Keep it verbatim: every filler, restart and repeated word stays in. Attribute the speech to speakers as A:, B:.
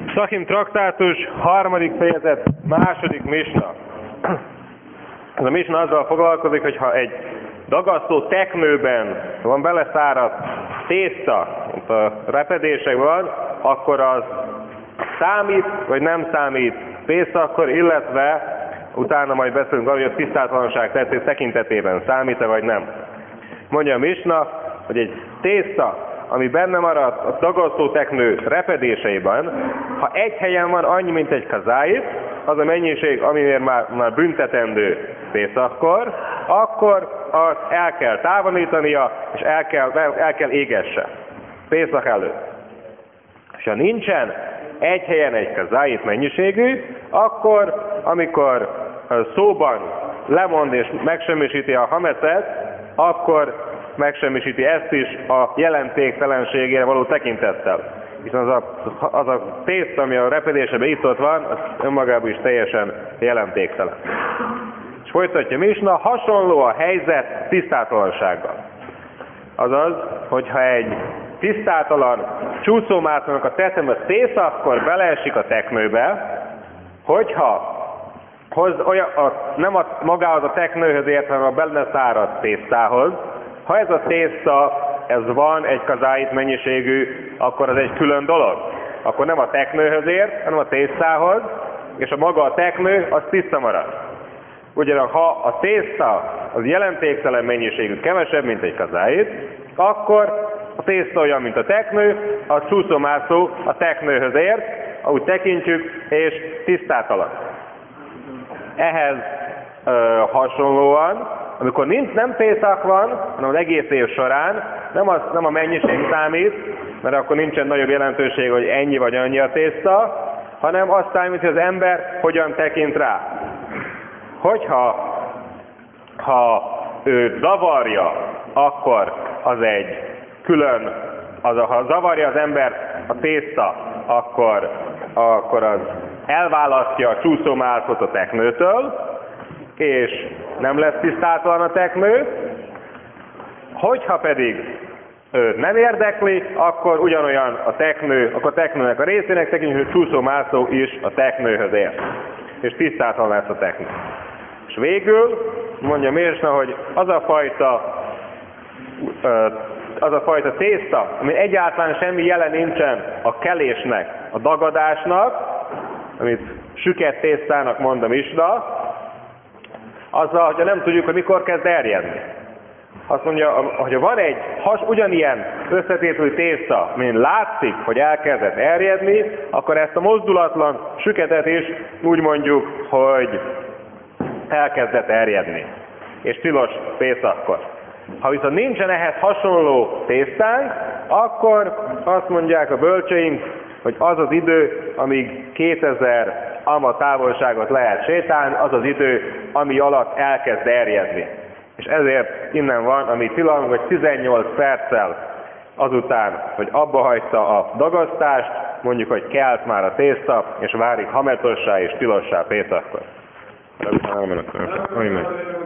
A: Psachim traktátus, harmadik fejezet, második misna. Ez a misna azzal foglalkozik, hogy ha egy dagasztó teknőben van beleszáradt tészta, mint a repedésekben, akkor az számít, vagy nem számít Pészakkor, illetve utána majd beszélünk arról, hogy a tisztátalanság tetszés tekintetében számít-e, vagy nem. Mondja a misna, hogy egy tészta, ami benne maradt a dagasztó teknő repedéseiben, ha egy helyen van annyi, mint egy kazáit, az a mennyiség, amiért már, már büntetendő Pészakkor, akkor azt el kell távolítania, és el kell, el kell égesse Pészak előtt. És ha nincsen egy helyen egy kazáit mennyiségű, akkor, amikor szóban lemond és megsemmisíti a hamecet, akkor megsemmisíti ezt is a jelentéktelenségére való tekintettel. Hiszen az a, az a tészta, ami a repedésebe itt ott van, az önmagában is teljesen jelentéktelen. És folytatja misna, hasonló a helyzet tisztátalansággal. Azaz, hogyha egy tisztátalan csúszómászónak a teteme Pészakkor beleesik a teknőbe, hogyha hoz, olyan, a, nem a, magához a teknőhöz ért, hanem a benne száradt tésztához, ha ez a tészta, ez van egy kazáit mennyiségű, akkor az egy külön dolog. Akkor nem a teknőhöz ért, hanem a tésztához, és a maga a teknő, az tiszta marad. Ugyanak ha a tészta az jelentéktelen mennyiségű, kevesebb, mint egy kazáit, akkor a tészta olyan, mint a teknő, a csúszómászó a teknőhöz ért, ahogy tekintjük, és tisztátalan. Ehhez ö, hasonlóan, amikor nincs, nem Pészak van, hanem az egész év során, nem, az, nem a mennyiség számít, mert akkor nincsen nagyobb jelentőség, hogy ennyi vagy annyi a tészta, hanem azt számít, hogy az ember hogyan tekint rá. Hogyha ha ő zavarja, akkor az egy külön, az a, ha zavarja az ember a tészta, akkor, akkor az elválasztja a csúszómászót a teknőtől, és nem lesz tisztátalan a teknő. Hogyha pedig ő nem érdekli, akkor ugyanolyan a teknő, akkor a teknőnek a részének tekintjük, hogy csúszómászó is a teknőhöz ér. És tisztátalan lesz a teknő. És végül mondja misna, hogy az a fajta az a fajta tészta, ami egyáltalán semmi jele nincsen a kelésnek, a dagadásnak, amit süket tésztának mond a misna, azzal, hogyha nem tudjuk, hogy mikor kezd erjedni. Azt mondja, hogyha van egy has, ugyanilyen összetételű tészta, mint látszik, hogy elkezdett erjedni, akkor ezt a mozdulatlan süketet is úgy mondjuk, hogy elkezdett erjedni. És tilos Pészakkor. Ha viszont nincsen ehhez hasonló tésztánk, akkor azt mondják a bölcseink, hogy az az idő, amíg kétezer alma távolságot lehet sétálni, az az idő, ami alatt elkezd erjedni. És ezért innen van, ami tilalmunk, hogy tizennyolc perccel azután, hogy abba hagyta a dagasztást, mondjuk, hogy kelt már a tészta, és várik hametossá és tilossá Pészakkor. Amen.